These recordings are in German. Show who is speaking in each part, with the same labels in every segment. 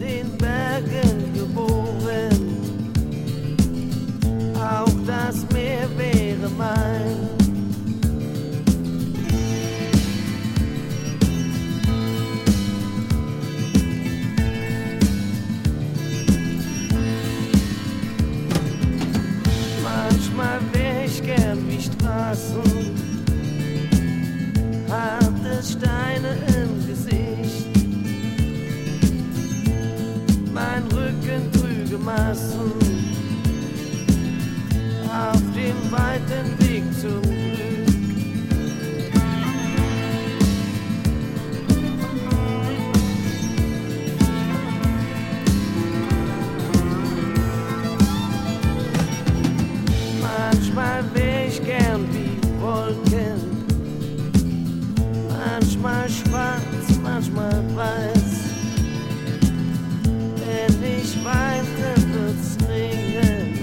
Speaker 1: den Bergen geboren, auch das Meer wäre mein. Manchmal wär ich gern wie Straßen, harte Steine im Gesicht, mein Rücken trüge Massen auf dem weiten Weg zum Glück. Manchmal wär ich gern wie Wolken, manchmal schwarz, manchmal weiß. Wenn ich weinte, wird's regnen,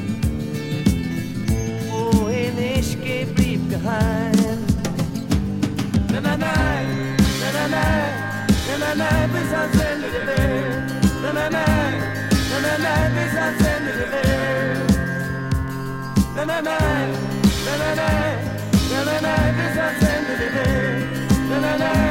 Speaker 1: wohin ich geh, blieb geheim. Nein, nein, nein, nein, nein, nein, nein, nein, bis ans Ende der Welt. Nein, nein, nein, nein, nein, nein, bis ans Ende der Welt. Nein, nein, nein, nein, nein, nein, nein, nein, bis ans Ende der Welt. Nein, nein, nein.